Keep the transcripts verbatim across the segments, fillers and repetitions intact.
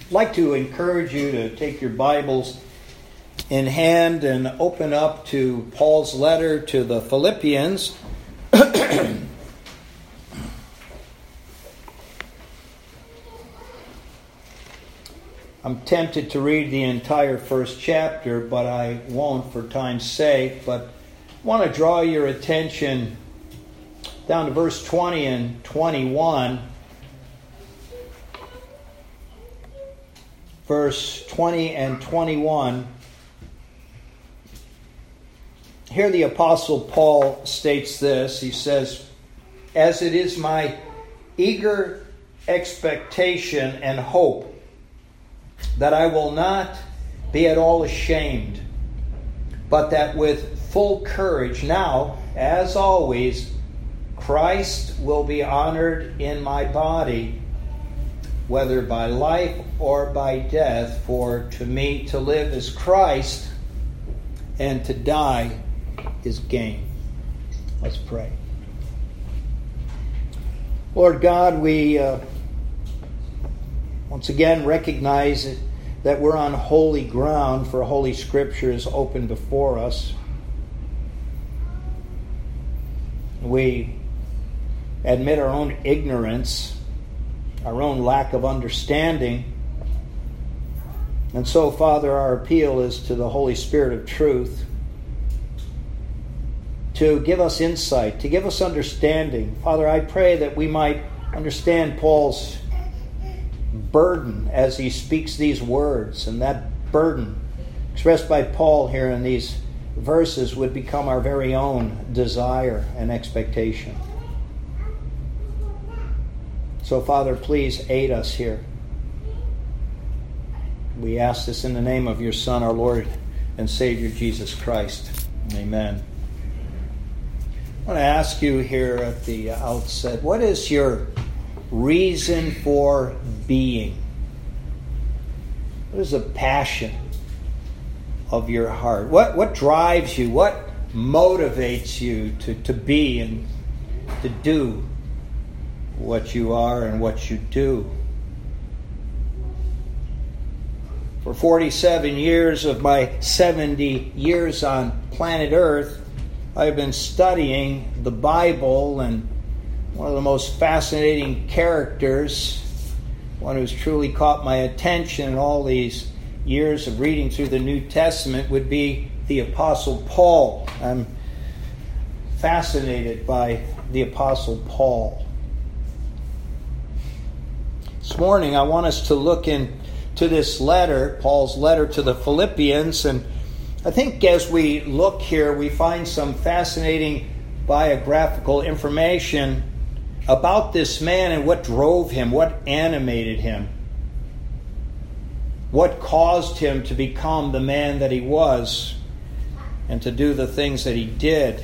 I'd like to encourage you to take your Bibles in hand and open up to Paul's letter to the Philippians. I'm tempted to read the entire first chapter, but I won't for time's sake. But I want to draw your attention down to verse twenty and twenty-one. Verse twenty and twenty-one. Here the Apostle Paul states this. He says, "As it is my eager expectation and hope that I will not be at all ashamed, but that with full courage now, as always, Christ will be honored in my body, whether by life or by death. For to me to live is Christ, and to die is gain." Let's pray. Lord God, we uh, once again recognize that we're on holy ground, for Holy Scripture is open before us. We admit our own ignorance, our own lack of understanding. And so, Father, our appeal is to the Holy Spirit of truth to give us insight, to give us understanding. Father, I pray that we might understand Paul's burden as he speaks these words, and that burden expressed by Paul here in these verses would become our very own desire and expectation. So, Father, please aid us here. We ask this in the name of your Son, our Lord and Savior, Jesus Christ. Amen. I want to ask you here at the outset, what is your reason for being? What is the passion of your heart? What what drives you? What motivates you to, to be and to do what you are and what you do? For forty-seven years of my seventy years on planet Earth, I've been studying the Bible, and one of the most fascinating characters, one who's truly caught my attention in all these years of reading through the New Testament, would be the Apostle Paul. I'm fascinated by the Apostle Paul. This morning I want us to look into this letter, Paul's letter to the Philippians, and I think as we look here we find some fascinating biographical information about this man and what drove him, what animated him, what caused him to become the man that he was and to do the things that he did.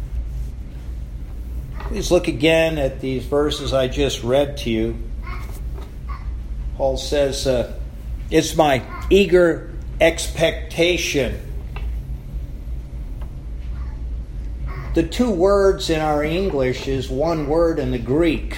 Please look again at these verses I just read to you. Paul says, uh, "It's my eager expectation." The two words in our English is one word in the Greek.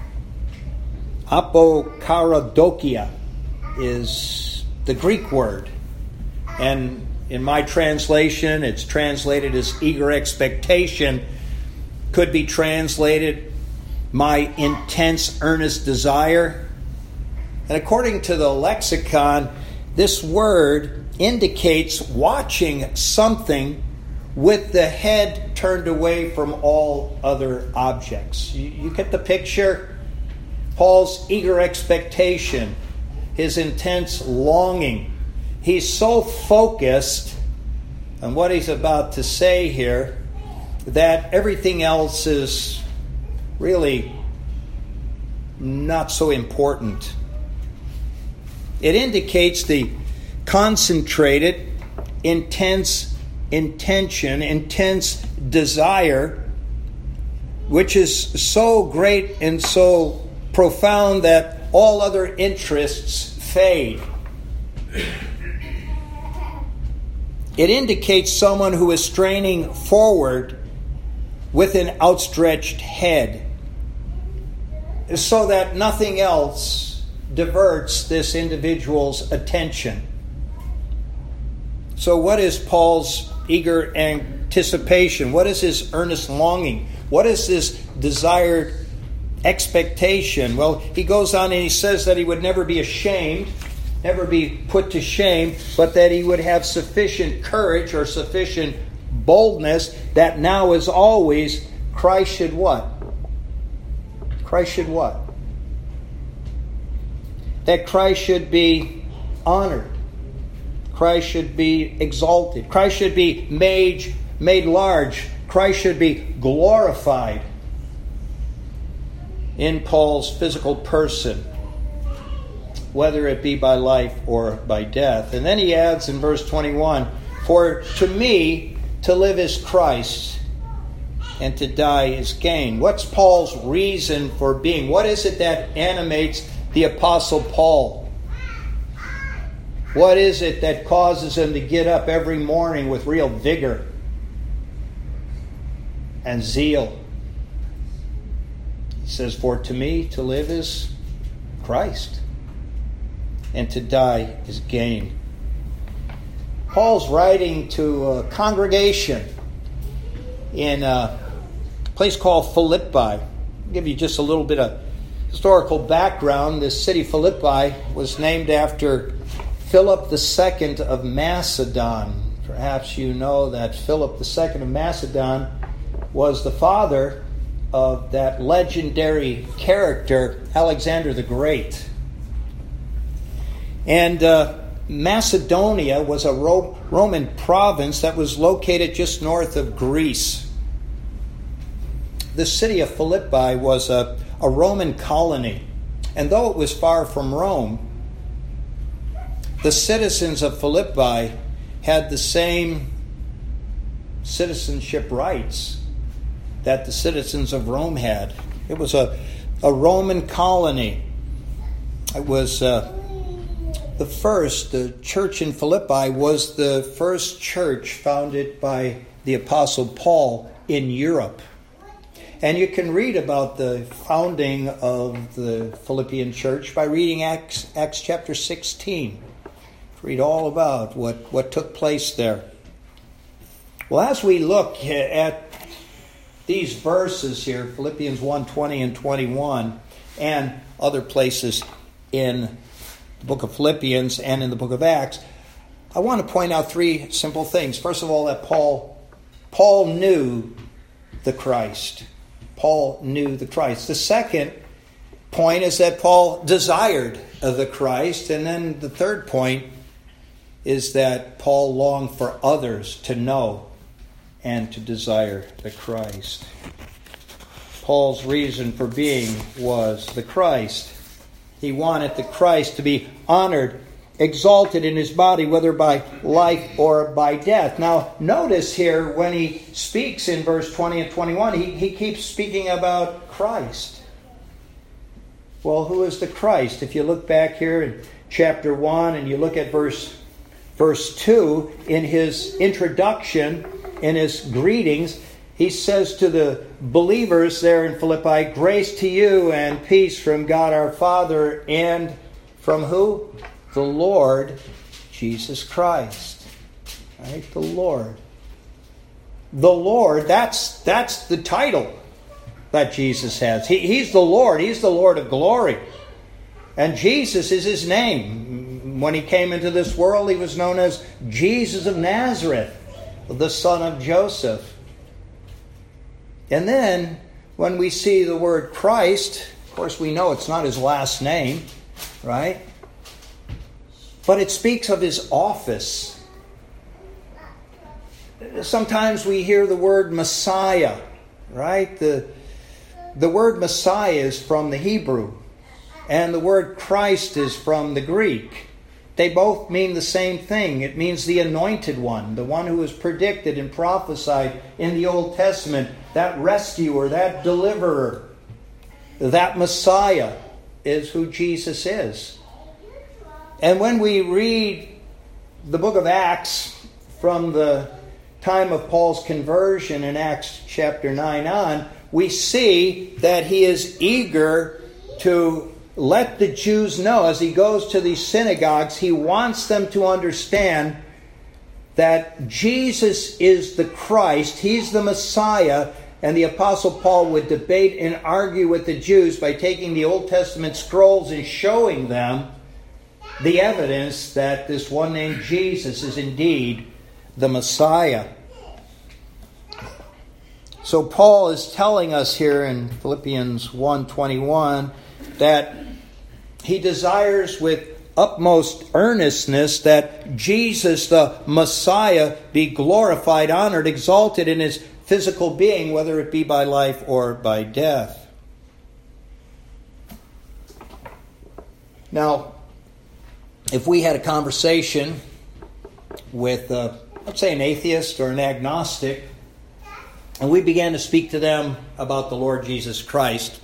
Apokaradokia is the Greek word. And in my translation, it's translated as eager expectation. Could be translated my intense, earnest desire. And according to the lexicon, this word indicates watching something with the head turned away from all other objects. You, you get the picture? Paul's eager expectation, his intense longing. He's so focused on what he's about to say here that everything else is really not so important. It indicates the concentrated, intense intention, intense desire, which is so great and so profound that all other interests fade. It indicates someone who is straining forward with an outstretched head, so that nothing else diverts this individual's attention. So what is Paul's eager anticipation? What is his earnest longing? What is this desired expectation? Well, he goes on and he says that he would never be ashamed, never be put to shame, but that he would have sufficient courage or sufficient boldness that now as always Christ should what? Christ should what? That Christ should be honored. Christ should be exalted. Christ should be made, made large. Christ should be glorified in Paul's physical person, whether it be by life or by death. And then he adds in verse twenty-one, "For to me to live is Christ, and to die is gain." What's Paul's reason for being? What is it that animates the Apostle Paul? What is it that causes him to get up every morning with real vigor and zeal? He says, "For to me to live is Christ, and to die is gain." Paul's writing to a congregation in a place called Philippi. I'll give you just a little bit of historical background. This city Philippi was named after Philip the Second of Macedon. Perhaps you know that Philip the Second of Macedon was the father of that legendary character, Alexander the Great. And uh, Macedonia was a Ro- Roman province that was located just north of Greece. The city of Philippi was a, a Roman colony. And though it was far from Rome, the citizens of Philippi had the same citizenship rights that the citizens of Rome had. It was a, a Roman colony. It was uh, the first, the church in Philippi was the first church founded by the Apostle Paul in Europe. And you can read about the founding of the Philippian church by reading Acts, Acts chapter sixteen. Read all about what, what took place there. Well, as we look at these verses here, Philippians one, twenty and twenty-one, and other places in the book of Philippians and in the book of Acts, I want to point out three simple things. First of all, that Paul, Paul knew the Christ. Paul knew the Christ. The second point is that Paul desired the Christ. And then the third point is that Paul longed for others to know and to desire the Christ. Paul's reason for being was the Christ. He wanted the Christ to be honored, exalted in his body, whether by life or by death. Now, notice here when he speaks in verse twenty and twenty-one, he, he keeps speaking about Christ. Well, who is the Christ? If you look back here in chapter one and you look at verse Verse two, in his introduction, in his greetings, he says to the believers there in Philippi, "Grace to you and peace from God our Father and from who? The Lord Jesus Christ." Right? The Lord. The Lord, that's, that's the title that Jesus has. He, he's the Lord. He's the Lord of glory. And Jesus is his name. When he came into this world, he was known as Jesus of Nazareth, the son of Joseph. And then, when we see the word Christ, of course we know it's not his last name, right? But it speaks of his office. Sometimes we hear the word Messiah, right? The, the word Messiah is from the Hebrew, and the word Christ is from the Greek. They both mean the same thing. It means the anointed one, the one who was predicted and prophesied in the Old Testament, that rescuer, that deliverer, that Messiah is who Jesus is. And when we read the book of Acts from the time of Paul's conversion in Acts chapter nine on, we see that he is eager to let the Jews know as he goes to these synagogues, he wants them to understand that Jesus is the Christ, he's the Messiah, and the Apostle Paul would debate and argue with the Jews by taking the Old Testament scrolls and showing them the evidence that this one named Jesus is indeed the Messiah. So Paul is telling us here in Philippians one twenty-one that he desires with utmost earnestness that Jesus, the Messiah, be glorified, honored, exalted in his physical being, whether it be by life or by death. Now, if we had a conversation with, uh, let's say, an atheist or an agnostic, and we began to speak to them about the Lord Jesus Christ,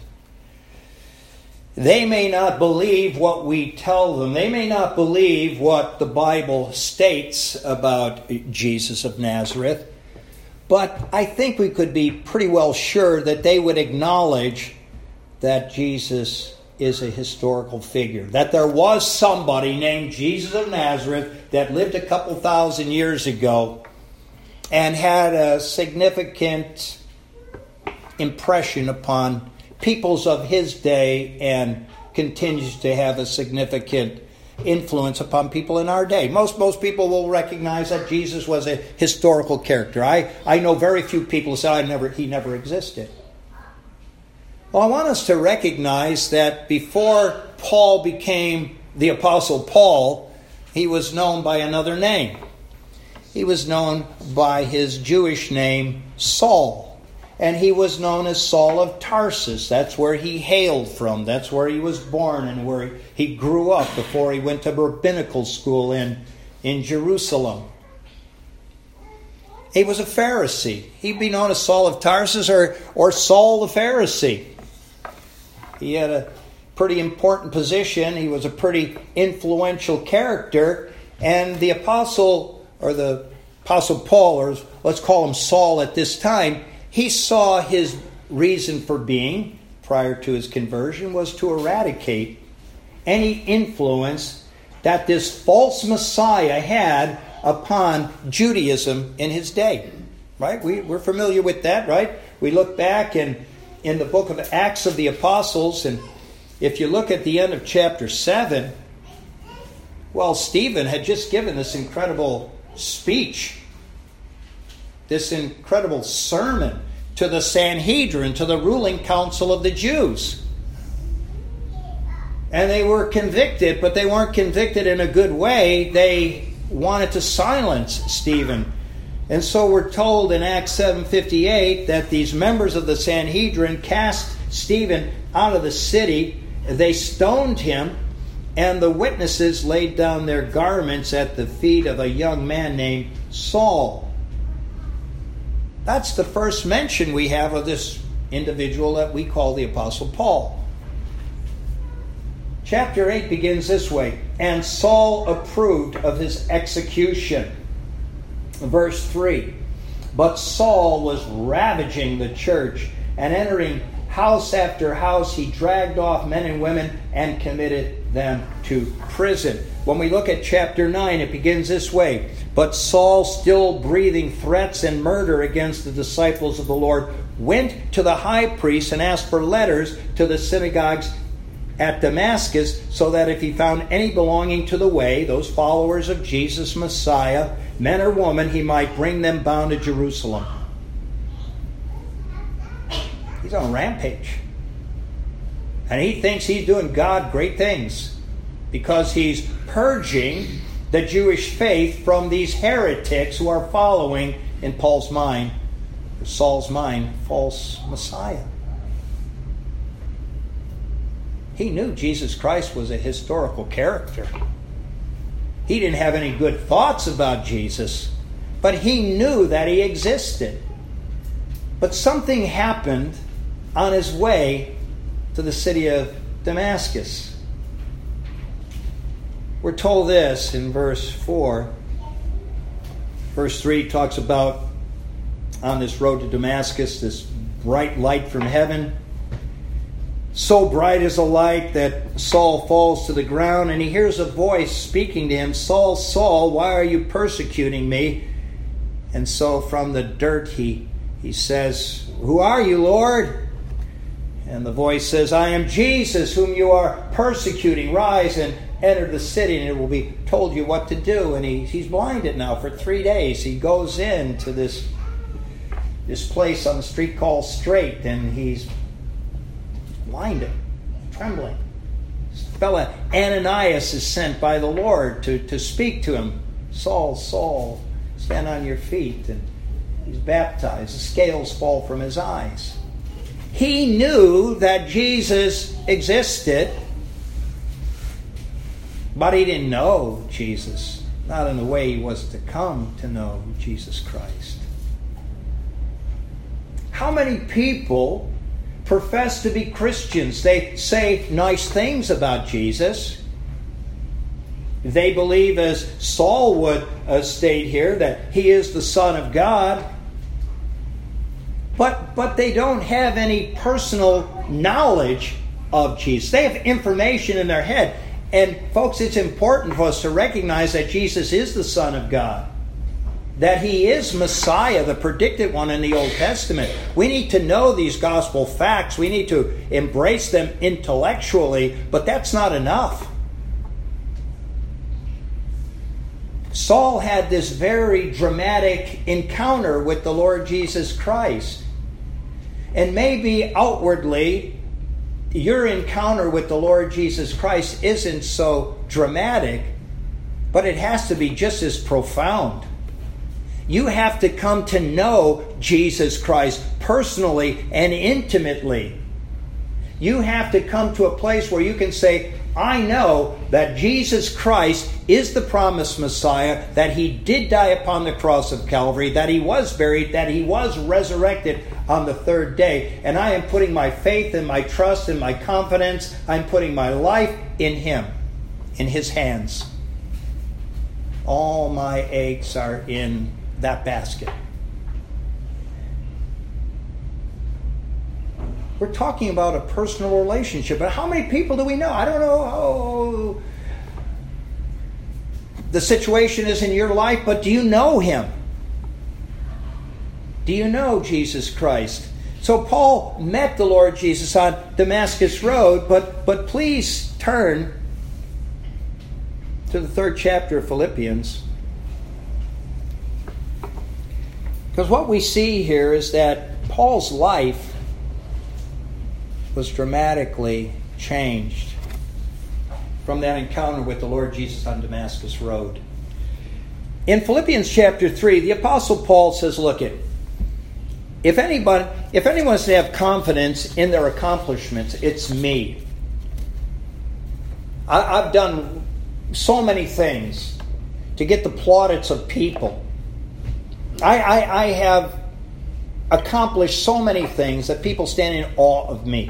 they may not believe what we tell them. They may not believe what the Bible states about Jesus of Nazareth. But I think we could be pretty well sure that they would acknowledge that Jesus is a historical figure. That there was somebody named Jesus of Nazareth that lived a couple thousand years ago and had a significant impression upon peoples of his day and continues to have a significant influence upon people in our day. Most most people will recognize that Jesus was a historical character. I, I know very few people who say I never he never existed. Well, I want us to recognize that before Paul became the Apostle Paul, he was known by another name. He was known by his Jewish name, Saul. And he was known as Saul of Tarsus. That's where he hailed from. That's where he was born and where he grew up before he went to rabbinical school in, in Jerusalem. He was a Pharisee. He'd be known as Saul of Tarsus or, or Saul the Pharisee. He had a pretty important position. He was a pretty influential character. And the apostle, or the Apostle Paul, or let's call him Saul at this time, he saw his reason for being, prior to his conversion, was to eradicate any influence that this false Messiah had upon Judaism in his day. Right? We, we're familiar with that, right? We look back in, in the book of Acts of the Apostles, and if you look at the end of chapter seven, well, Stephen had just given this incredible speech, this incredible sermon to the Sanhedrin, to the ruling council of the Jews. And they were convicted, but they weren't convicted in a good way. They wanted to silence Stephen. And so we're told in Acts seven fifty-eight that these members of the Sanhedrin cast Stephen out of the city. They stoned him, and the witnesses laid down their garments at the feet of a young man named Saul. That's the first mention we have of this individual that we call the Apostle Paul. Chapter eight begins this way. And Saul approved of his execution. Verse three. But Saul was ravaging the church, and entering house after house, he dragged off men and women and committed them to prison. When we look at chapter nine, it begins this way. But Saul, still breathing threats and murder against the disciples of the Lord, went to the high priest and asked for letters to the synagogues at Damascus, so that if he found any belonging to the way, those followers of Jesus Messiah, men or women, he might bring them bound to Jerusalem. He's on a rampage. And he thinks he's doing God great things because he's purging the Jewish faith from these heretics who are following, in Paul's mind, Saul's mind, false Messiah. He knew Jesus Christ was a historical character. He didn't have any good thoughts about Jesus, but he knew that he existed. But something happened on his way to the city of Damascus. We're told this in verse four. Verse three talks about on this road to Damascus, this bright light from heaven. so bright as a light that Saul falls to the ground, and he hears a voice speaking to him, "Saul, Saul, why are you persecuting me?" And so from the dirt he, he says, "Who are you, Lord?" And the voice says, "I am Jesus, whom you are persecuting. Rise and enter the city, and it will be told you what to do." And he, he's blinded now for three days. He goes into this, this place on the street called Straight, and he's blinded, trembling. This fella Ananias is sent by the Lord to, to speak to him. "Saul, Saul, stand on your feet." And he's baptized. The scales fall from his eyes. He knew that Jesus existed, but he didn't know Jesus. Not in the way he was to come to know Jesus Christ. How many people profess to be Christians? They say nice things about Jesus. They believe, as Saul would uh, state here, that he is the Son of God. But, but they don't have any personal knowledge of Jesus. They have information in their head. And folks, it's important for us to recognize that Jesus is the Son of God. That he is Messiah, the predicted one in the Old Testament. We need to know these gospel facts. We need to embrace them intellectually, but that's not enough. Saul had this very dramatic encounter with the Lord Jesus Christ. And maybe outwardly, your encounter with the Lord Jesus Christ isn't so dramatic, but it has to be just as profound. You have to come to know Jesus Christ personally and intimately. You have to come to a place where you can say, "I know that Jesus Christ is the promised Messiah, that he did die upon the cross of Calvary, that he was buried, that he was resurrected on the third day, and I am putting my faith and my trust and my confidence, I'm putting my life in him, in his hands. All my eggs are in that basket." We're talking about a personal relationship. But how many people do we know? I don't know how the situation is in your life, but do you know him? Do you know Jesus Christ? So Paul met the Lord Jesus on Damascus Road, but, but please turn to the third chapter of Philippians. Because what we see here is that Paul's life was dramatically changed from that encounter with the Lord Jesus on Damascus Road. In Philippians chapter three, the Apostle Paul says, look, it, if anybody, if anyone wants to have confidence in their accomplishments, it's me. I, I've done so many things to get the plaudits of people. I, I, I have accomplished so many things that people stand in awe of me.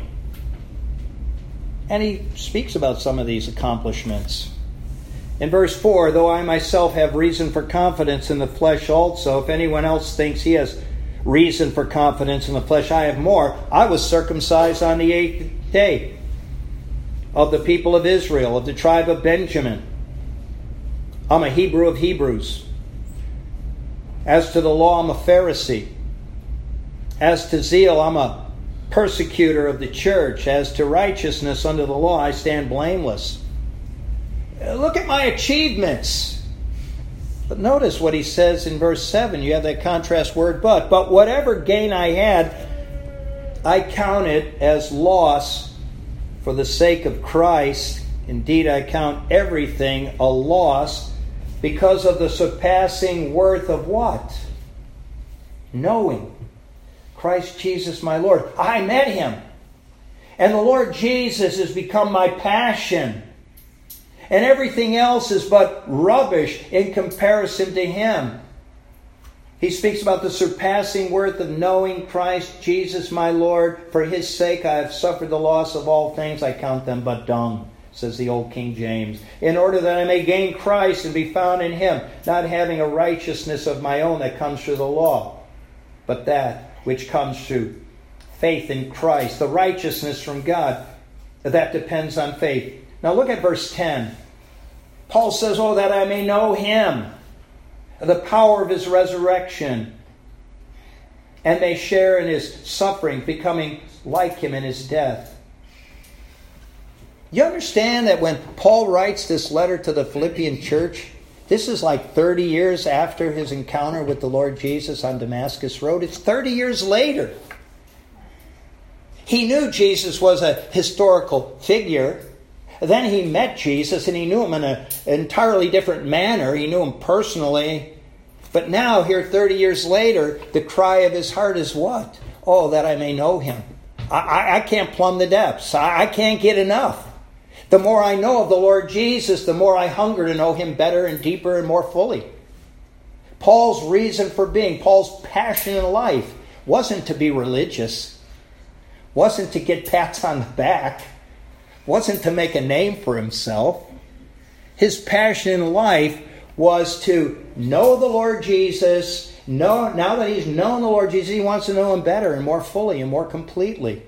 And he speaks about some of these accomplishments. In verse four, though I myself have reason for confidence in the flesh also, if anyone else thinks he has reason for confidence in the flesh, I have more. I was circumcised on the eighth day of the people of Israel, of the tribe of Benjamin. I'm a Hebrew of Hebrews. As to the law, I'm a Pharisee. As to zeal, I'm a persecutor of the church. As to righteousness under the law, I stand blameless. Look at my achievements. But notice what he says in verse seven. You have that contrast word, but. But whatever gain I had, I count it as loss for the sake of Christ. Indeed, I count everything a loss because of the surpassing worth of what? Knowing Christ Jesus my Lord. I met him. And the Lord Jesus has become my passion. And everything else is but rubbish in comparison to him. He speaks about the surpassing worth of knowing Christ Jesus my Lord. For his sake I have suffered the loss of all things. I count them but dung, says the old King James, in order that I may gain Christ and be found in him, not having a righteousness of my own that comes through the law, but that which comes through faith in Christ, the righteousness from God. that depends on faith. Now look at verse ten. Paul says, oh, that I may know him, the power of his resurrection, and may share in his suffering, becoming like him in his death. You understand that when Paul writes this letter to the Philippian church, this is like thirty years after his encounter with the Lord Jesus on Damascus Road. It's thirty years later. He knew Jesus was a historical figure. Then he met Jesus and he knew him in an entirely different manner. He knew him personally. But now, here thirty years later, the cry of his heart is what? Oh, that I may know him. I, I, I can't plumb the depths. I, I can't get enough. The more I know of the Lord Jesus, the more I hunger to know him better and deeper and more fully. Paul's reason for being, Paul's passion in life, wasn't to be religious, wasn't to get pats on the back, wasn't to make a name for himself. His passion in life was to know the Lord Jesus. Know, now that he's known the Lord Jesus, he wants to know him better and more fully and more completely.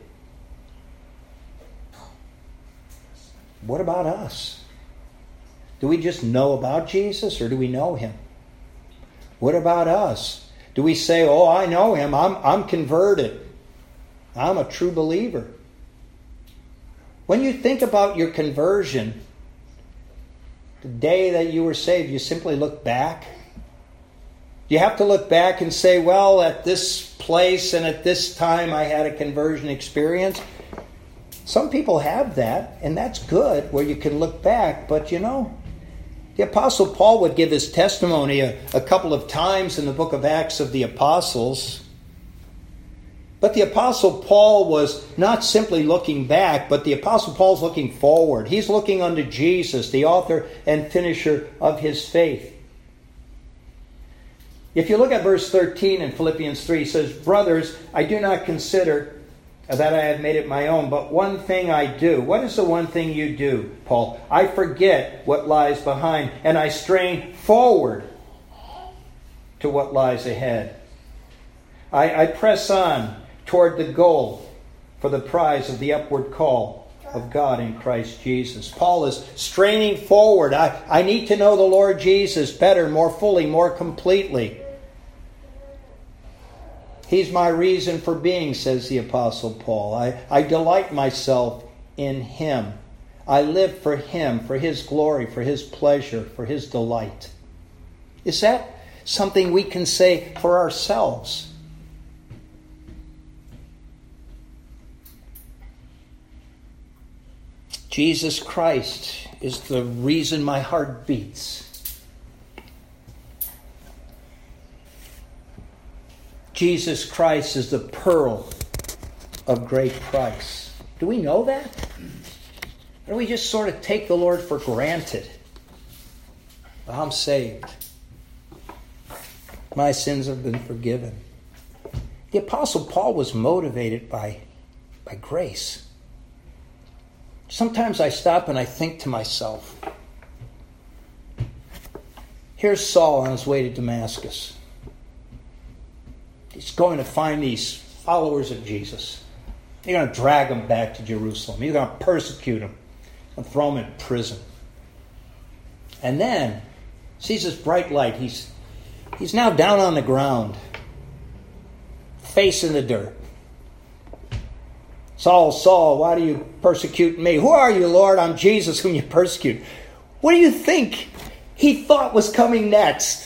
What about us? Do we just know about Jesus or do we know him? What about us? Do we say, oh, I know him. I'm, I'm converted. I'm a true believer. When you think about your conversion, the day that you were saved, you simply look back. You have to look back and say, well, at this place and at this time I had a conversion experience. Some people have that, and that's good, where you can look back. But you know, the Apostle Paul would give his testimony a, a couple of times in the book of Acts of the Apostles. But the Apostle Paul was not simply looking back, but the Apostle Paul's looking forward. He's looking unto Jesus, the author and finisher of his faith. If you look at verse thirteen in Philippians three, it says, brothers, I do not consider that I have made it my own, but one thing I do. What is the one thing you do, Paul? I forget what lies behind, and I strain forward to what lies ahead. I, I press on toward the goal for the prize of the upward call of God in Christ Jesus. Paul is straining forward. I, I need to know the Lord Jesus better, more fully, more completely. He's my reason for being, says the Apostle Paul. I, I delight myself in him. I live for him, for his glory, for his pleasure, for his delight. Is that something we can say for ourselves? Jesus Christ is the reason my heart beats. Jesus Christ is the pearl of great price. Do we know that? Or do we just sort of take the Lord for granted? Well, I'm saved. My sins have been forgiven. The Apostle Paul was motivated by, by grace. Sometimes I stop and I think to myself, here's Saul on his way to Damascus. He's going to find these followers of Jesus. You're going to drag them back to Jerusalem. You're going to persecute them and throw them in prison. And then sees this bright light. He's, he's now down on the ground, face in the dirt. Saul, Saul, why do you persecute me? Who are you, Lord? I'm Jesus whom you persecute. What do you think he thought was coming next?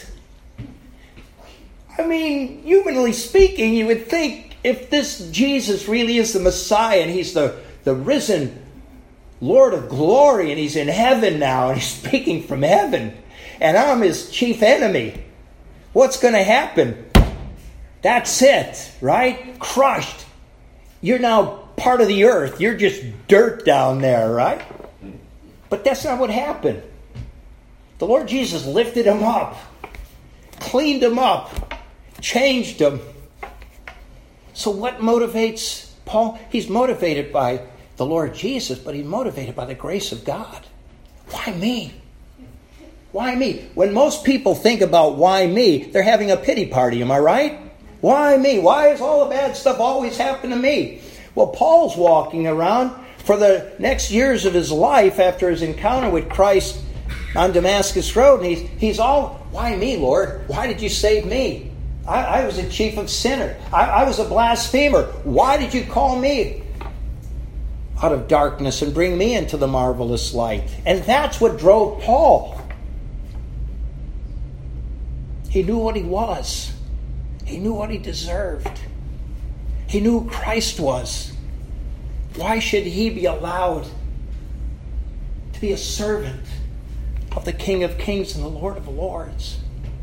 I mean, humanly speaking, you would think if this Jesus really is the Messiah and he's the, the risen Lord of glory and he's in heaven now and he's speaking from heaven and I'm his chief enemy, what's going to happen? That's it, right? Crushed. You're now part of the earth. You're just dirt down there, right? But that's not what happened. The Lord Jesus lifted him up, cleaned him up, changed him. So what motivates Paul? He's motivated by the Lord Jesus, but he's motivated by the grace of God. Why me? Why me? When most people think about why me, they're having a pity party, am I right? Why me? Why is all the bad stuff always happen to me? Well, Paul's walking around for the next years of his life after his encounter with Christ on Damascus Road. And he's, he's all, why me, Lord? Why did you save me? I, I was a chief of sinners. I, I was a blasphemer. Why did you call me out of darkness and bring me into the marvelous light? And that's what drove Paul. He knew what he was. He knew what he deserved. He knew who Christ was. Why should he be allowed to be a servant of the King of Kings and the Lord of Lords?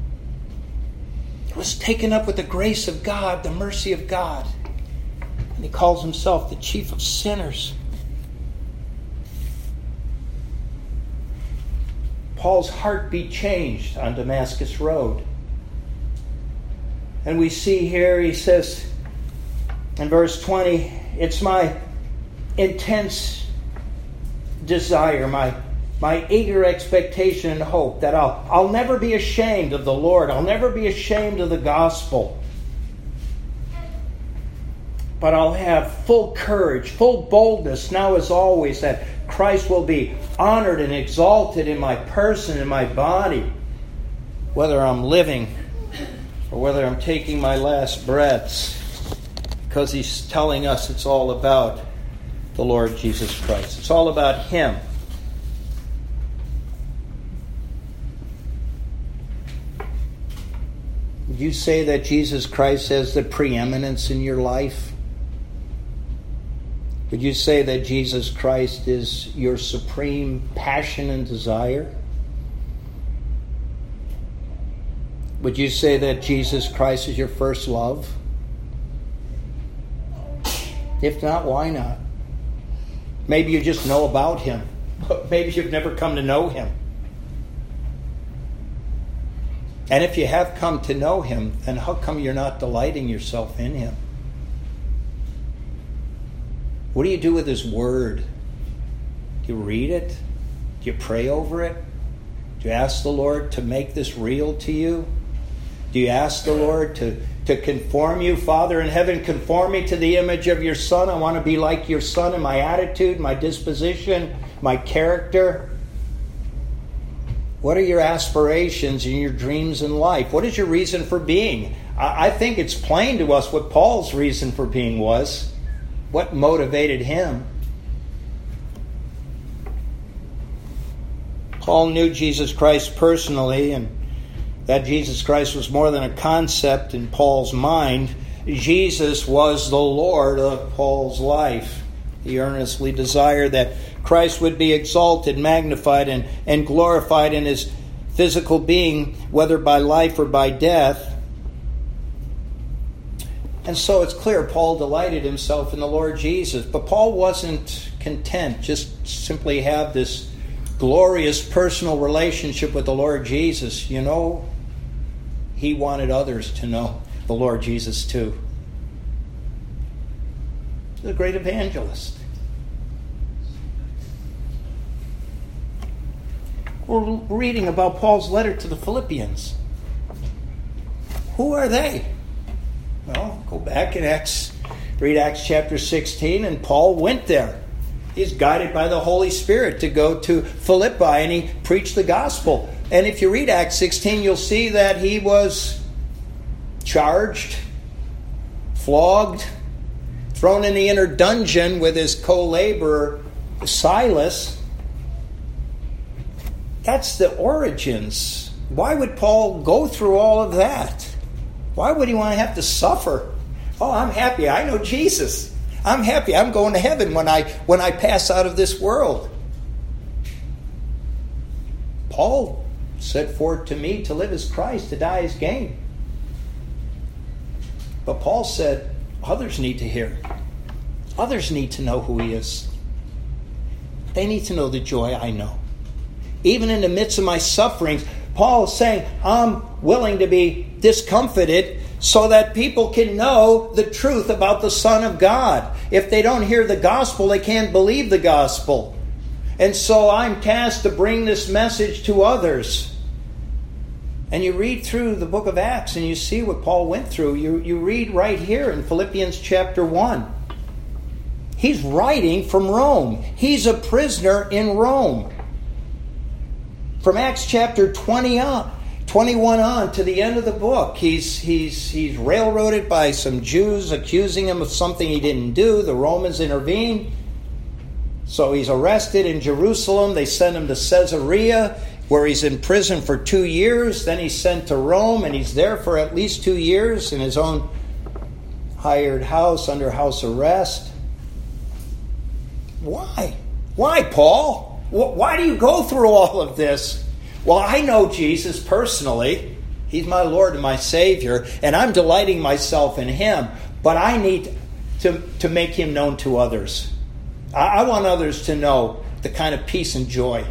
He was taken up with the grace of God, the mercy of God. And he calls himself the chief of sinners. Paul's heartbeat changed on Damascus Road. And we see here, he says in verse twenty, it's my intense desire, my, my eager expectation and hope that I'll, I'll never be ashamed of the Lord. I'll never be ashamed of the gospel. But I'll have full courage, full boldness now as always that Christ will be honored and exalted in my person, in my body, whether I'm living or whether I'm taking my last breaths, because he's telling us it's all about the Lord Jesus Christ. It's all about him. Would you say that Jesus Christ has the preeminence in your life? Would you say that Jesus Christ is your supreme passion and desire? Would you say that Jesus Christ is your first love? If not, why not? Maybe you just know about him. Maybe you've never come to know him. And if you have come to know him, then how come you're not delighting yourself in him? What do you do with his word? Do you read it? Do you pray over it? Do you ask the Lord to make this real to you? Do you ask the Lord to, to conform you? Father in heaven, conform me to the image of your Son. I want to be like your Son in my attitude, my disposition, my character. What are your aspirations and your dreams in life? What is your reason for being? I, I think it's plain to us what Paul's reason for being was. What motivated him? Paul knew Jesus Christ personally, and that Jesus Christ was more than a concept in Paul's mind. Jesus was the Lord of Paul's life. He earnestly desired that Christ would be exalted, magnified, and, and glorified in his physical being, whether by life or by death. And so it's clear Paul delighted himself in the Lord Jesus. But Paul wasn't content just simply have this glorious personal relationship with the Lord Jesus. You know, he wanted others to know the Lord Jesus too. He's a great evangelist. We're reading about Paul's letter to the Philippians. Who are they? Well, go back in Acts, read Acts chapter sixteen, and Paul went there. He's guided by the Holy Spirit to go to Philippi, and he preached the gospel. And if you read Acts sixteen, you'll see that he was charged, flogged, thrown in the inner dungeon with his co-laborer Silas. That's the origins. Why would Paul go through all of that? Why would he want to have to suffer? Oh, I'm happy. I know Jesus. I'm happy. I'm going to heaven when I when I pass out of this world. Paul set forth to me to live as Christ, to die as gain. But Paul said, others need to hear. Others need to know who he is. They need to know the joy I know. Even in the midst of my sufferings, Paul is saying, I'm willing to be discomfited so that people can know the truth about the Son of God. If they don't hear the gospel, they can't believe the gospel. And so I'm tasked to bring this message to others. And you read through the book of Acts and you see what Paul went through. You, you read right here in Philippians chapter one. He's writing from Rome. He's a prisoner in Rome. From Acts chapter twenty on, twenty-one on to the end of the book, he's he's he's railroaded by some Jews accusing him of something he didn't do. The Romans intervene. So he's arrested in Jerusalem. They send him to Caesarea, where he's in prison for two years. Then he's sent to Rome, and he's there for at least two years in his own hired house under house arrest. Why? Why, Paul? Why do you go through all of this? Well, I know Jesus personally. He's my Lord and my Savior, and I'm delighting myself in Him. But I need to, to make Him known to others. I, I want others to know the kind of peace and joy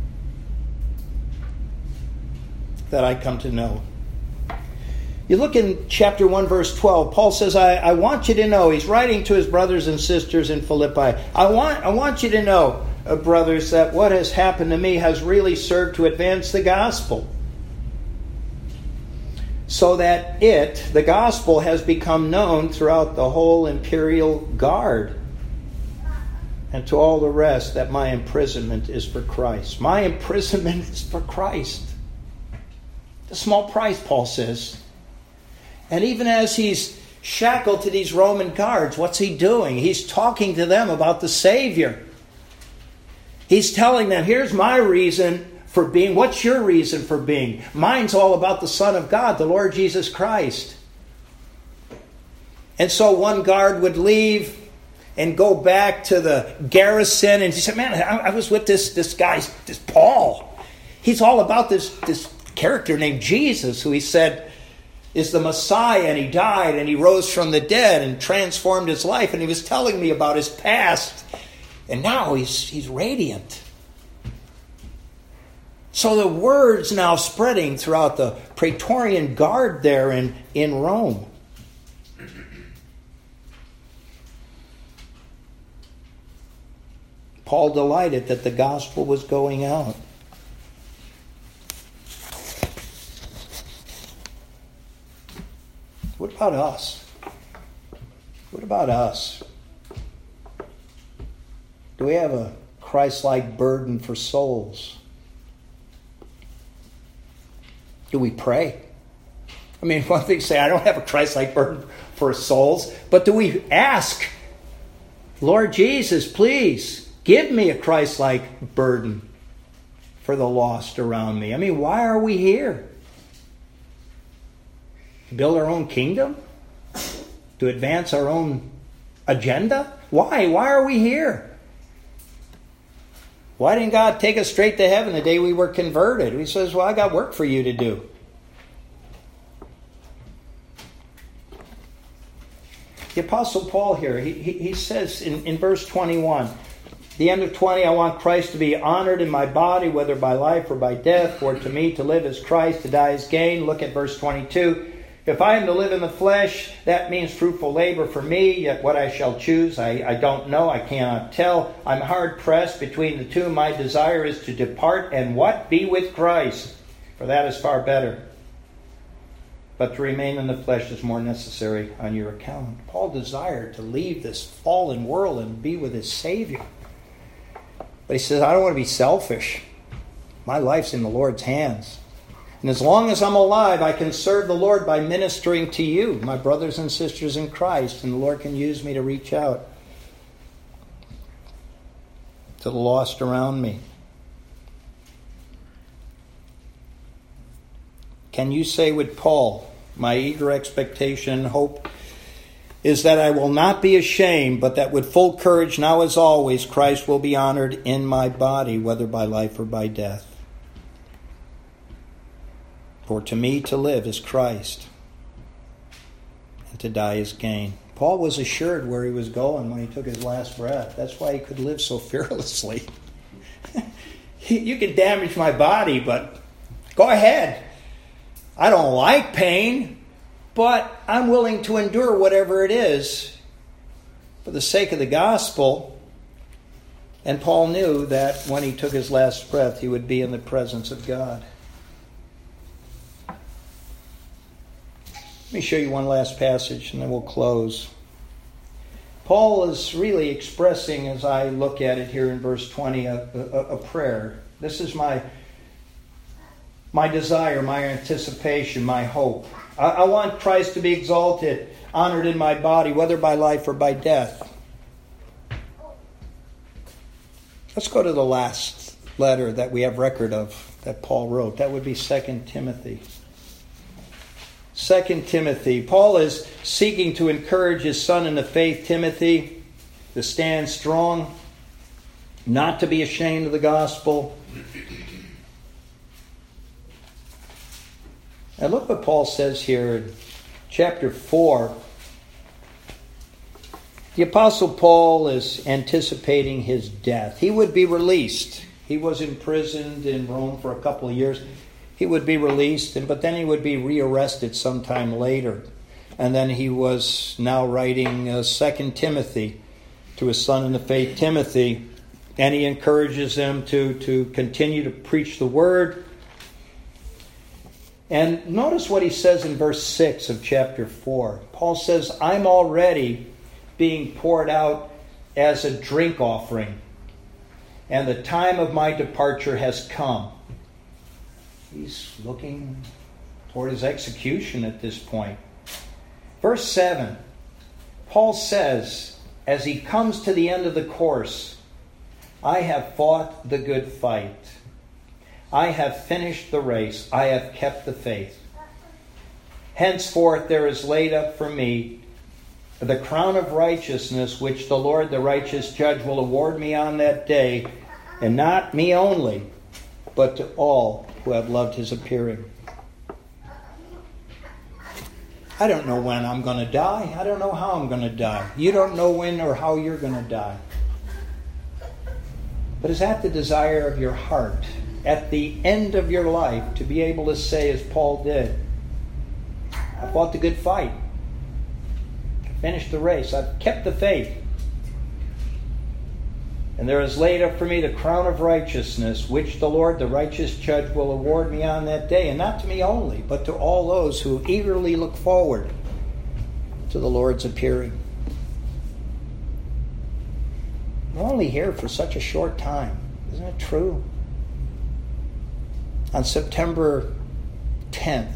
that I come to know. You look in chapter one, verse twelve. Paul says, I, I want you to know. He's writing to his brothers and sisters in Philippi. I want, I want you to know, uh, brothers, that what has happened to me has really served to advance the gospel. So that it, the gospel, has become known throughout the whole imperial guard. And to all the rest, that my imprisonment is for Christ. My imprisonment is for Christ. A small price, Paul says. And even as he's shackled to these Roman guards, what's he doing? He's talking to them about the Savior. He's telling them, here's my reason for being. What's your reason for being? Mine's all about the Son of God, the Lord Jesus Christ. And so one guard would leave and go back to the garrison, and he said, man, I, I was with this, this guy, this Paul. He's all about this, this character named Jesus, who he said is the Messiah, and he died and he rose from the dead and transformed his life, and he was telling me about his past, and now he's he's radiant. So the word's now spreading throughout the Praetorian Guard there in, in Rome. Paul delighted that the gospel was going out. What about us? What about us? Do we have a Christ-like burden for souls? Do we pray? I mean, one thing to say, I don't have a Christ-like burden for souls, but do we ask, Lord Jesus, please give me a Christ-like burden for the lost around me? I mean, why are we here? To build our own kingdom? To advance our own agenda? Why? Why are we here? Why didn't God take us straight to heaven the day we were converted? He says, well, I got work for you to do. The Apostle Paul here, he, he, he says in, in verse twenty-one, the end of twenty, I want Christ to be honored in my body, whether by life or by death, for to me to live is Christ, to die is gain. Look at verse twenty-two. If I am to live in the flesh, that means fruitful labor for me, yet what I shall choose, I, I don't know, I cannot tell. I'm hard pressed between the two. My desire is to depart and what? Be with Christ, for that is far better. But to remain in the flesh is more necessary on your account. Paul desired to leave this fallen world and be with his Savior. But he says, I don't want to be selfish. My life's in the Lord's hands. And as long as I'm alive, I can serve the Lord by ministering to you, my brothers and sisters in Christ. And the Lord can use me to reach out to the lost around me. Can you say with Paul, my eager expectation and hope is that I will not be ashamed, but that with full courage, now as always, Christ will be honored in my body, whether by life or by death. For to me to live is Christ, and to die is gain. Paul was assured where he was going when he took his last breath. That's why he could live so fearlessly. You can damage my body, but go ahead. I don't like pain, but I'm willing to endure whatever it is for the sake of the gospel. And Paul knew that when he took his last breath, he would be in the presence of God. Let me show you one last passage and then we'll close. Paul is really expressing, as I look at it here in verse twenty, a, a, a prayer. This is my, my desire, my anticipation, my hope. I, I want Christ to be exalted, honored in my body, whether by life or by death. Let's go to the last letter that we have record of that Paul wrote. That would be Second Timothy. Second Timothy. Paul is seeking to encourage his son in the faith, Timothy, to stand strong, not to be ashamed of the gospel. And look what Paul says here in chapter four. The Apostle Paul is anticipating his death. He would be released. He was imprisoned in Rome for a couple of years. He would be released, but then he would be rearrested sometime later. And then he was now writing uh, Second Timothy to his son in the faith, Timothy. And he encourages him to, to continue to preach the word. And notice what he says in verse six of chapter four. Paul says, I'm already being poured out as a drink offering, and the time of my departure has come. He's looking toward his execution at this point. Verse seven, Paul says, as he comes to the end of the course, I have fought the good fight. I have finished the race. I have kept the faith. Henceforth there is laid up for me the crown of righteousness, which the Lord, the righteous judge, will award me on that day, and not me only, but to all who have loved his appearing. I don't know when I'm going to die. I don't know how I'm going to die. You don't know when or how you're going to die. But is that the desire of your heart, at the end of your life, to be able to say, as Paul did, I fought the good fight. Finished the race. I've kept the faith. And there is laid up for me the crown of righteousness, which the Lord, the righteous judge, will award me on that day. And not to me only, but to all those who eagerly look forward to the Lord's appearing. We're only here for such a short time. Isn't it true? On September tenth,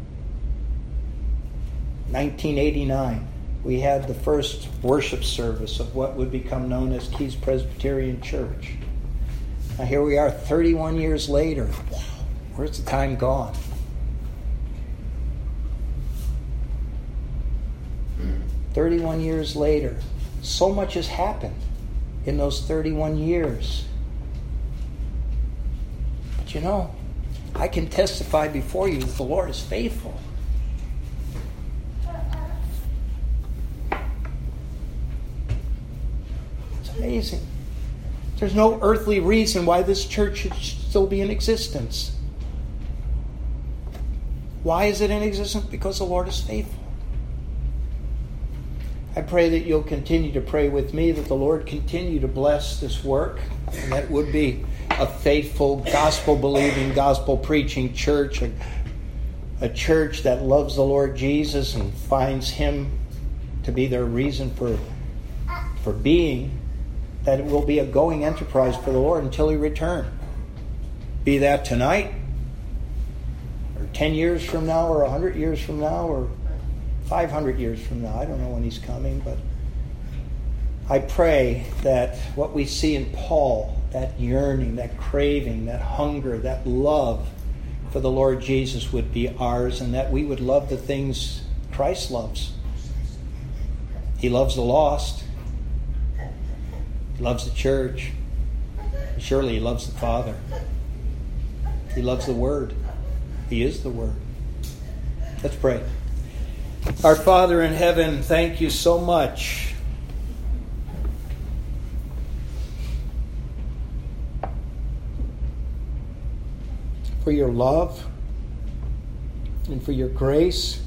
nineteen eighty-nine, we had the first worship service of what would become known as Keys Presbyterian Church. Now here we are thirty-one years later. Wow, where's the time gone? thirty-one years later. So much has happened in those thirty-one years. But you know, I can testify before you that the Lord is faithful. Amazing. There's no earthly reason why this church should still be in existence. Why is it in existence? Because the Lord is faithful. I pray that you'll continue to pray with me that the Lord continue to bless this work, and that it would be a faithful, gospel-believing, gospel-preaching church, a, a church that loves the Lord Jesus and finds Him to be their reason for, for being, that it will be a going enterprise for the Lord until He returns. Be that tonight, or ten years from now, or one hundred years from now, or five hundred years from now. I don't know when He's coming, but I pray that what we see in Paul, that yearning, that craving, that hunger, that love for the Lord Jesus would be ours, and that we would love the things Christ loves. He loves the lost. He loves the church. Surely He loves the Father. He loves the Word. He is the Word. Let's pray. Our Father in heaven, thank You so much for Your love and for Your grace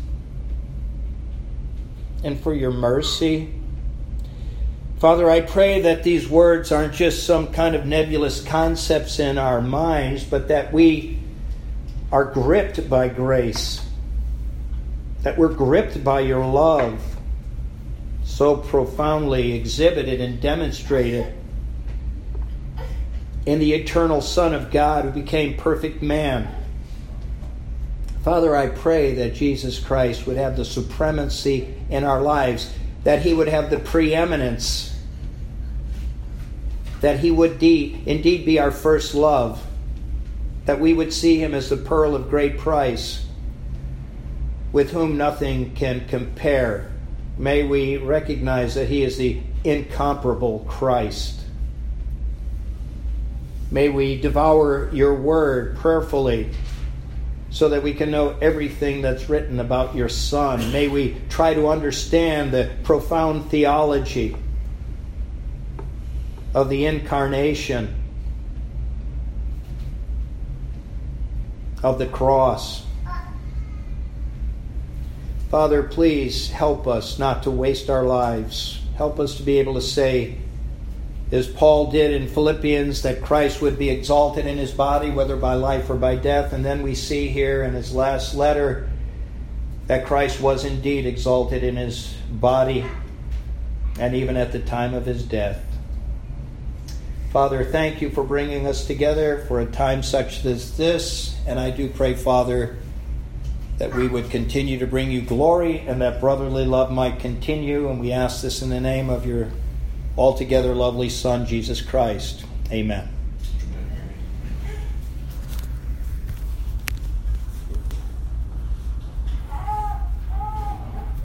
and for Your mercy. Father, I pray that these words aren't just some kind of nebulous concepts in our minds, but that we are gripped by grace, that we're gripped by Your love, so profoundly exhibited and demonstrated in the eternal Son of God who became perfect man. Father, I pray that Jesus Christ would have the supremacy in our lives, that he would have the preeminence, that he would de- indeed be our first love, that we would see him as the pearl of great price, with whom nothing can compare. May we recognize that he is the incomparable Christ. May we devour your word prayerfully so that we can know everything that's written about your Son. May we try to understand the profound theology of the incarnation, of the cross. Father, please help us not to waste our lives. Help us to be able to say, as Paul did in Philippians, that Christ would be exalted in his body, whether by life or by death. And then we see here in his last letter that Christ was indeed exalted in his body, and even at the time of his death. Father, thank you for bringing us together for a time such as this. And I do pray, Father, that we would continue to bring you glory and that brotherly love might continue. And we ask this in the name of your altogether lovely Son, Jesus Christ. Amen.